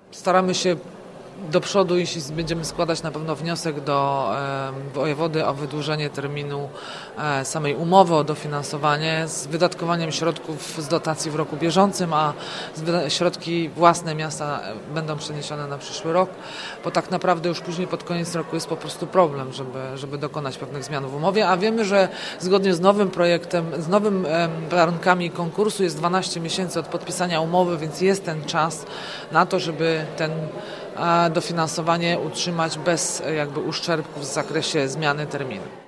Staramy się do przodu, jeśli będziemy składać na pewno wniosek do wojewody o wydłużenie terminu samej umowy o dofinansowanie z wydatkowaniem środków z dotacji w roku bieżącym, a środki własne miasta będą przeniesione na przyszły rok, bo tak naprawdę już później pod koniec roku jest po prostu problem, żeby dokonać pewnych zmian w umowie, a wiemy, że zgodnie z nowym projektem, z nowymi warunkami konkursu jest 12 miesięcy od podpisania umowy, więc jest ten czas na to, żeby ten dofinansowanie utrzymać bez jakby uszczerbków w zakresie zmiany terminu.